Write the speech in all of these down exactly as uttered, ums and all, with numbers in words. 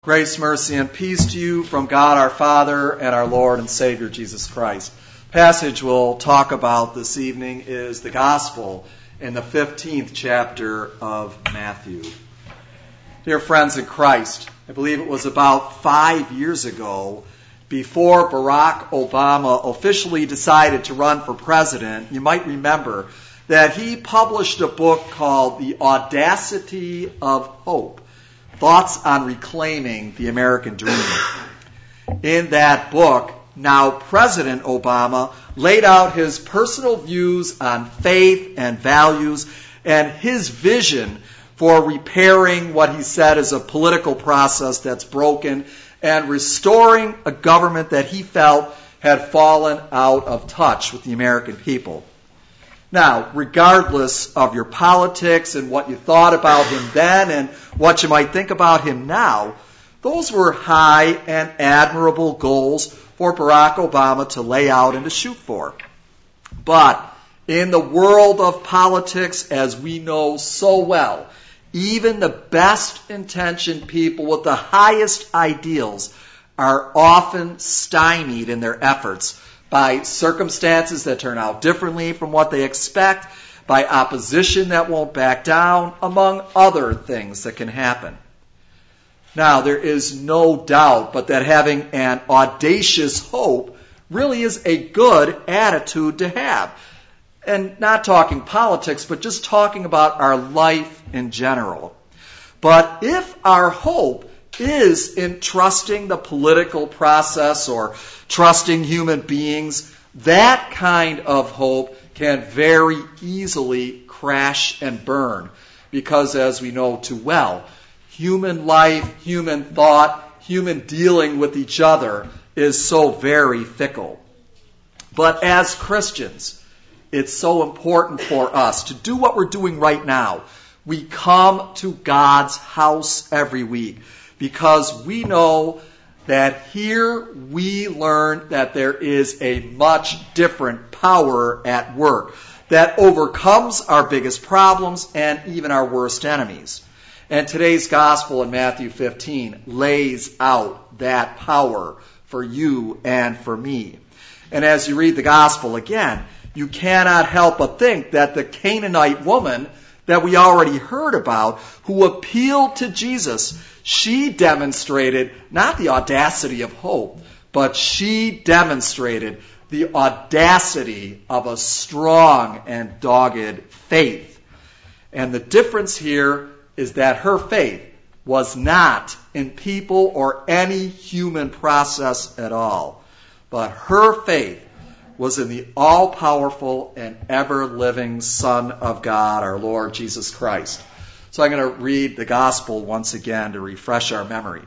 Grace, mercy, and peace to you from God our Father and our Lord and Savior Jesus Christ. The passage we'll talk about this evening is the Gospel in the fifteenth chapter of Matthew. Dear friends in Christ, I believe it was about five years ago, before Barack Obama officially decided to run for president, you might remember that he published a book called The Audacity of Hope. Thoughts on Reclaiming the American Dream. In that book, now President Obama laid out his personal views on faith and values and his vision for repairing what he said is a political process that's broken and restoring a government that he felt had fallen out of touch with the American people. Now, regardless of your politics and what you thought about him then and what you might think about him now, those were high and admirable goals for Barack Obama to lay out and to shoot for. But in the world of politics, as we know so well, even the best intentioned people with the highest ideals are often stymied in their efforts by circumstances that turn out differently from what they expect, by opposition that won't back down, among other things that can happen. Now, there is no doubt but that having an audacious hope really is a good attitude to have. And not talking politics, but just talking about our life in general. But if our hope is in trusting the political process or trusting human beings, that kind of hope can very easily crash and burn. Because as we know too well, human life, human thought, human dealing with each other is so very fickle. But as Christians, it's so important for us to do what we're doing right now. We come to God's house every week because we know that here we learn that there is a much different power at work that overcomes our biggest problems and even our worst enemies. And today's gospel in Matthew fifteen lays out that power for you and for me. And as you read the gospel again, you cannot help but think that the Canaanite woman that we already heard about, who appealed to Jesus, she demonstrated not the audacity of hope, but she demonstrated the audacity of a strong and dogged faith. And the difference here is that her faith was not in people or any human process at all, but her faith was in the all-powerful and ever-living Son of God, our Lord Jesus Christ. So I'm going to read the gospel once again to refresh our memory.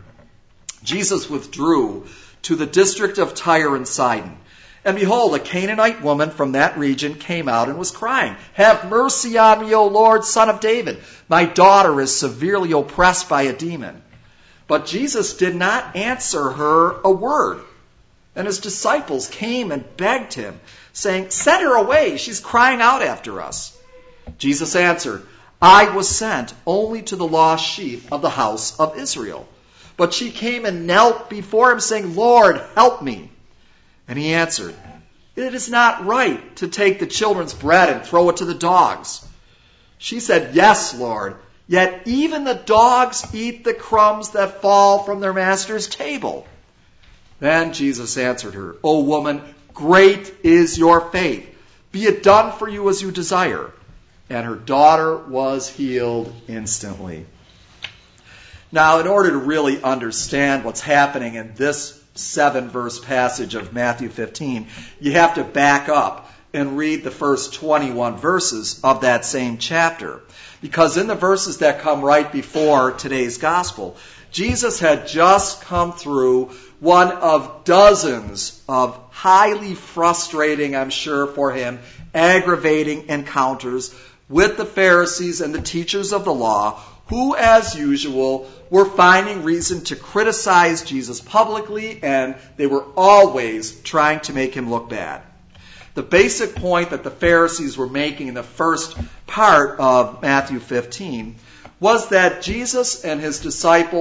Jesus withdrew to the district of Tyre and Sidon. And behold, a Canaanite woman from that region came out and was crying, "Have mercy on me, O Lord, Son of David. My daughter is severely oppressed by a demon." But Jesus did not answer her a word. And his disciples came and begged him, saying, "Send her away. She's crying out after us." Jesus answered, "I was sent only to the lost sheep of the house of Israel." But she came and knelt before him, saying, "Lord, help me." And he answered, "It is not right to take the children's bread and throw it to the dogs." She said, "Yes, Lord, yet even the dogs eat the crumbs that fall from their master's table." Then Jesus answered her, "O woman, great is your faith. Be it done for you as you desire." And her daughter was healed instantly. Now, in order to really understand what's happening in this seven-verse passage of Matthew fifteen, you have to back up and read the first twenty-one verses of that same chapter. Because in the verses that come right before today's gospel, Jesus had just come through one of dozens of highly frustrating, I'm sure for him, aggravating encounters with the Pharisees and the teachers of the law, who, as usual, were finding reason to criticize Jesus publicly, and they were always trying to make him look bad. The basic point that the Pharisees were making in the first part of Matthew fifteen was that Jesus and his disciples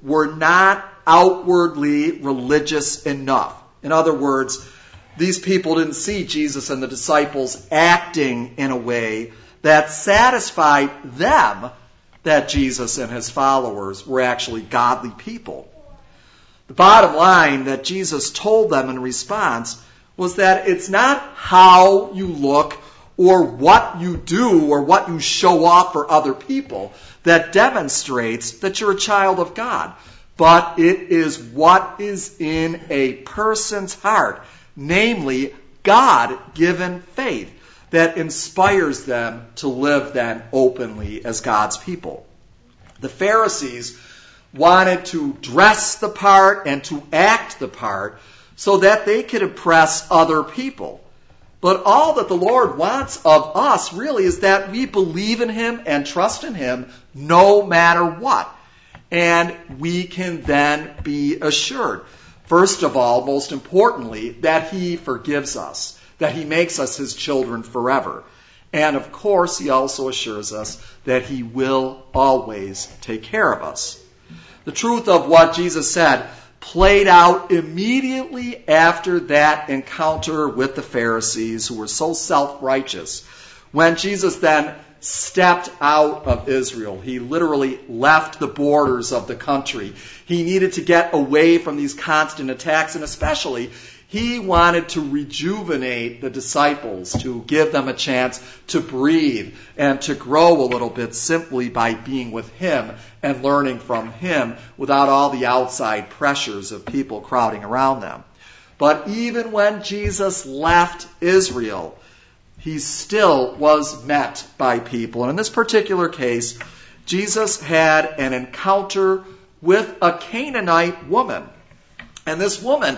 were not outwardly religious enough. In other words, these people didn't see Jesus and the disciples acting in a way that satisfied them that Jesus and his followers were actually godly people. The bottom line that Jesus told them in response was that it's not how you look or what you do or what you show off for other people that demonstrates that you're a child of God, but it is what is in a person's heart, namely God-given faith, that inspires them to live then openly as God's people. The Pharisees wanted to dress the part and to act the part so that they could impress other people. But all that the Lord wants of us really is that we believe in him and trust in him no matter what. And we can then be assured, first of all, most importantly, that he forgives us, that he makes us his children forever. And of course, he also assures us that he will always take care of us. The truth of what Jesus said played out immediately after that encounter with the Pharisees, who were so self-righteous. When Jesus then stepped out of Israel, he literally left the borders of the country. He needed to get away from these constant attacks, and especially he wanted to rejuvenate the disciples, to give them a chance to breathe and to grow a little bit simply by being with him and learning from him without all the outside pressures of people crowding around them. But even when Jesus left Israel, he still was met by people. And in this particular case, Jesus had an encounter with a Canaanite woman. And this woman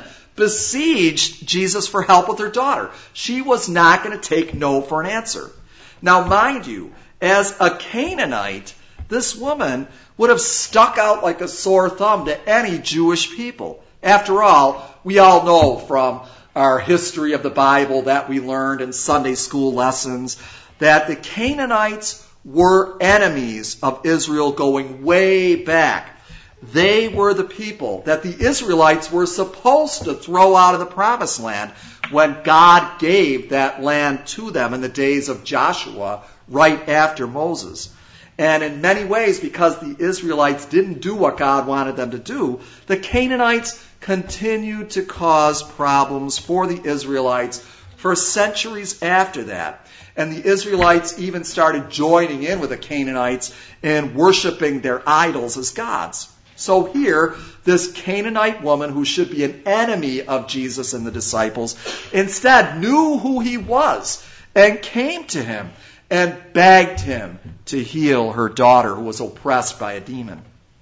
besieged Jesus for help with her daughter. She was not going to take no for an answer. Now, mind you, as a Canaanite, this woman would have stuck out like a sore thumb to any Jewish people. After all, we all know from our history of the Bible that we learned in Sunday school lessons that the Canaanites were enemies of Israel going way back. They were the people that the Israelites were supposed to throw out of the promised land when God gave that land to them in the days of Joshua right after Moses. And in many ways, because the Israelites didn't do what God wanted them to do, the Canaanites continued to cause problems for the Israelites for centuries after that. And the Israelites even started joining in with the Canaanites in worshiping their idols as gods. So here, this Canaanite woman, who should be an enemy of Jesus and the disciples, instead knew who he was and came to him and begged him to heal her daughter, who was oppressed by a demon.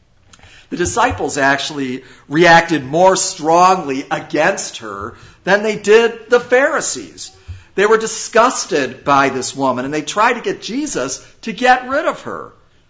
The disciples actually reacted more strongly against her than they did the Pharisees. They were disgusted by this woman, and they tried to get Jesus to get rid of her.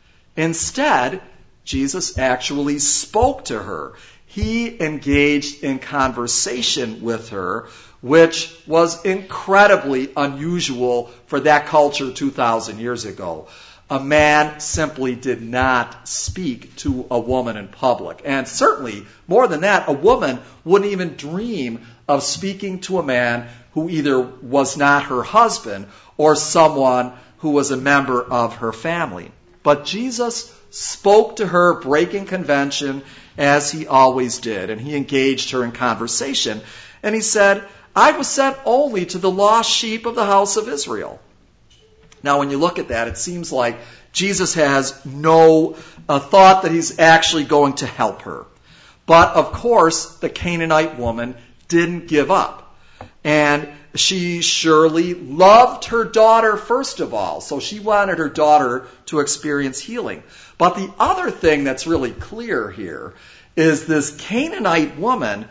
Instead, Jesus actually spoke to her. He engaged in conversation with her, which was incredibly unusual for that culture two thousand years ago. A man simply did not speak to a woman in public. And certainly, more than that, a woman wouldn't even dream of speaking to a man who either was not her husband or someone who was a member of her family. But Jesus spoke to her, breaking convention, as he always did. And he engaged her in conversation. And he said, I was sent only to the lost sheep of the house of Israel. Now, when you look at that, it seems like Jesus has no uh, thought that he's actually going to help her. But, of course, the Canaanite woman didn't give up. And she surely loved her daughter first of all. So she wanted her daughter to experience healing. But the other thing that's really clear here is this Canaanite woman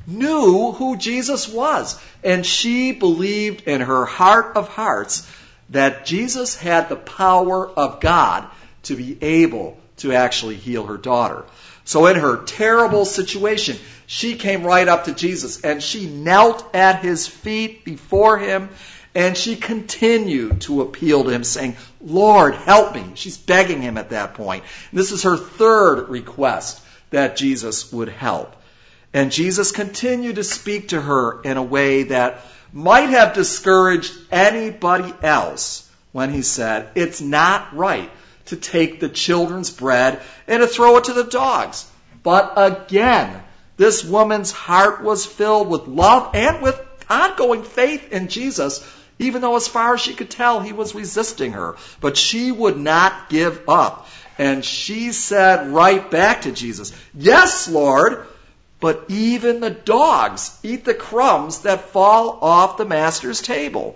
knew who Jesus was. And she believed in her heart of hearts that Jesus had the power of God to be able to actually heal her daughter. So in her terrible situation, she came right up to Jesus and she knelt at his feet before him, and she continued to appeal to him, saying, Lord, help me. She's begging him at that point. And this is her third request, that Jesus would help. And Jesus continued to speak to her in a way that might have discouraged anybody else when he said, it's not right to take the children's bread and to throw it to the dogs. But again, this woman's heart was filled with love and with ongoing faith in Jesus, even though as far as she could tell, he was resisting her. But she would not give up. And she said right back to Jesus, yes, Lord, but even the dogs eat the crumbs that fall off the master's table.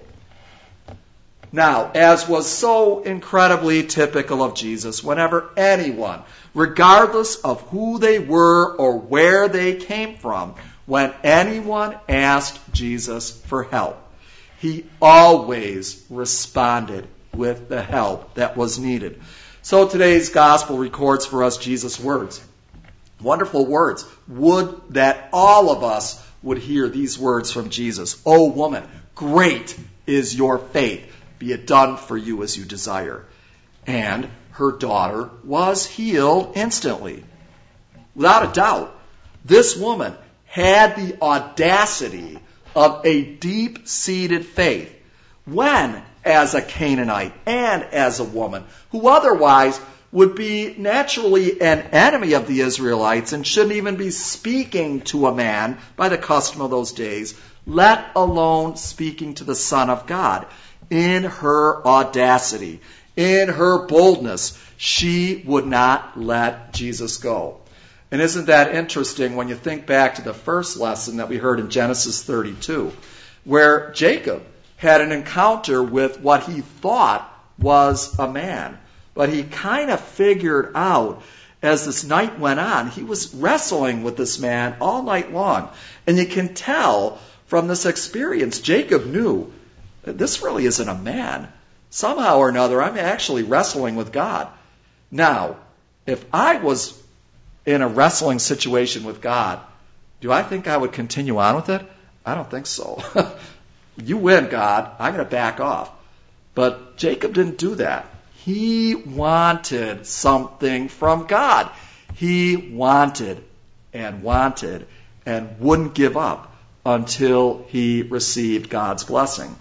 Now, as was so incredibly typical of Jesus, whenever anyone, regardless of who they were or where they came from, when anyone asked Jesus for help, he always responded with the help that was needed. So today's gospel records for us Jesus' words. Wonderful words. Would that all of us would hear these words from Jesus. O woman, great is your faith. Be it done for you as you desire. And her daughter was healed instantly. Without a doubt, this woman had the audacity of a deep-seated faith when, as a Canaanite and as a woman who otherwise would be naturally an enemy of the Israelites and shouldn't even be speaking to a man by the custom of those days, let alone speaking to the Son of God. In her audacity, in her boldness, she would not let Jesus go. And isn't that interesting when you think back to the first lesson that we heard in Genesis thirty-two, where Jacob had an encounter with what he thought was a man. But he kind of figured out as this night went on, he was wrestling with this man all night long. And you can tell from this experience, Jacob knew that this really isn't a man. Somehow or another, I'm actually wrestling with God. Now, if I was in a wrestling situation with God, do I think I would continue on with it? I don't think so. You win, God. I'm going to back off. But Jacob didn't do that. He wanted something from God. He wanted and wanted and wouldn't give up until he received God's blessing.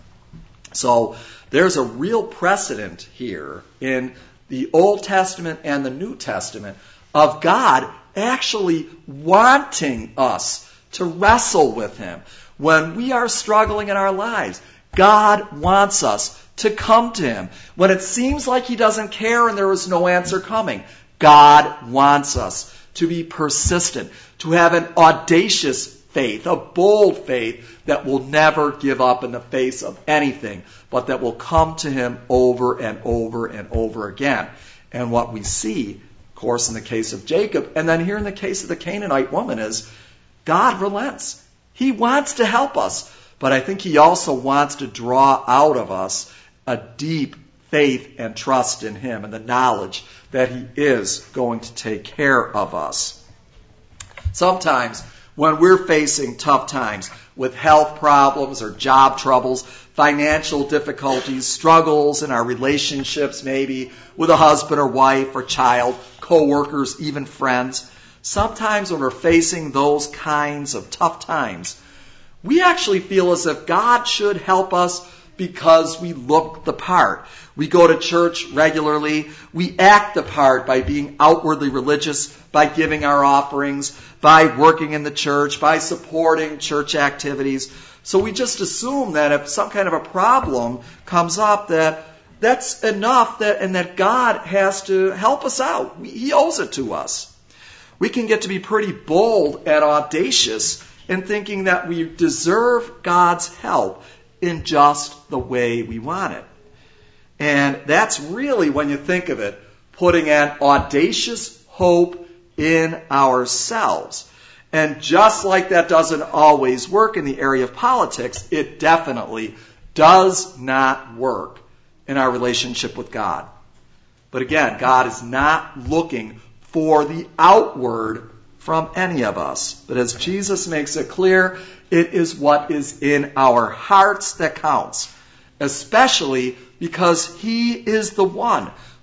So there's a real precedent here in the Old Testament and the New Testament of God actually wanting us to wrestle with him. When we are struggling in our lives, God wants us to come to him. When it seems like he doesn't care and there is no answer coming, God wants us to be persistent, to have an audacious faith, a bold faith that will never give up in the face of anything, but that will come to him over and over and over again. And what we see, of course, in the case of Jacob, and then here in the case of the Canaanite woman, is God relents. He wants to help us, but I think he also wants to draw out of us a deep faith and trust in him and the knowledge that he is going to take care of us. Sometimes when we're facing tough times with health problems or job troubles, financial difficulties, struggles in our relationships, maybe with a husband or wife or child, co-workers, even friends, sometimes when we're facing those kinds of tough times, we actually feel as if God should help us because we look the part. We go to church regularly. We act the part by being outwardly religious, by giving our offerings, by working in the church, by supporting church activities. So we just assume that if some kind of a problem comes up, that that's enough that, and that God has to help us out. He owes it to us. We can get to be pretty bold and audacious in thinking that we deserve God's help in just the way we want it. And that's really, when you think of it, putting an audacious hope in ourselves. And just like that doesn't always work in the area of politics, it definitely does not work in our relationship with God. But again, God is not looking for the outward from any of us. But as Jesus makes it clear, it is what is in our hearts that counts, especially because he is the one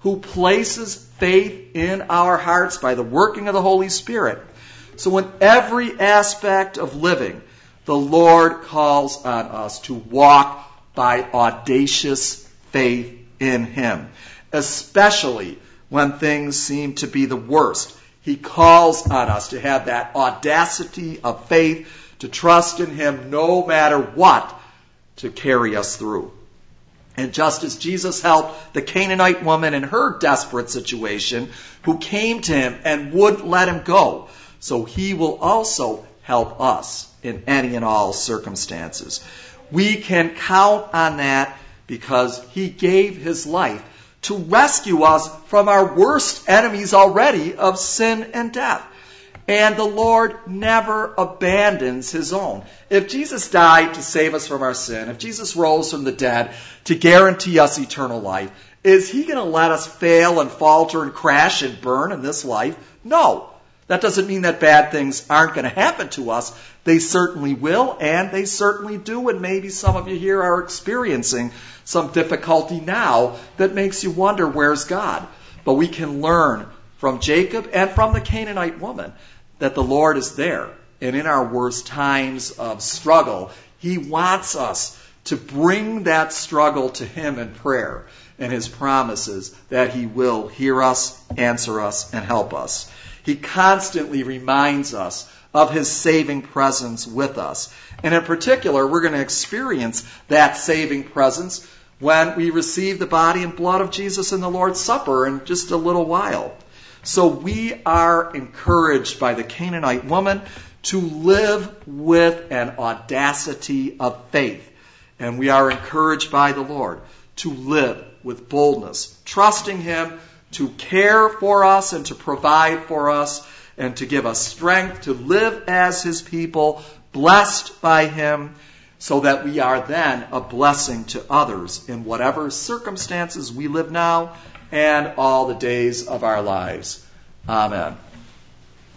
who places faith in our hearts by the working of the Holy Spirit. So in every aspect of living, the Lord calls on us to walk by audacious faith in Him, especially when things seem to be the worst. He calls on us to have that audacity of faith, to trust in Him no matter what, to carry us through. And just as Jesus helped the Canaanite woman in her desperate situation, who came to Him and wouldn't let Him go, so He will also help us in any and all circumstances. We can count on that because He gave His life to rescue us from our worst enemies already of sin and death. And the Lord never abandons His own. If Jesus died to save us from our sin, if Jesus rose from the dead to guarantee us eternal life, is He going to let us fail and falter and crash and burn in this life? No. That doesn't mean that bad things aren't going to happen to us. They certainly will, and they certainly do, and maybe some of you here are experiencing some difficulty now that makes you wonder, where's God? But we can learn from Jacob and from the Canaanite woman that the Lord is there. And in our worst times of struggle, He wants us to bring that struggle to Him in prayer and His promises that He will hear us, answer us, and help us. He constantly reminds us of His saving presence with us. And in particular, we're going to experience that saving presence when we receive the body and blood of Jesus in the Lord's Supper in just a little while. So we are encouraged by the Canaanite woman to live with an audacity of faith. And we are encouraged by the Lord to live with boldness, trusting Him to care for us and to provide for us and to give us strength to live as His people, blessed by Him, so that we are then a blessing to others in whatever circumstances we live now and all the days of our lives. Amen.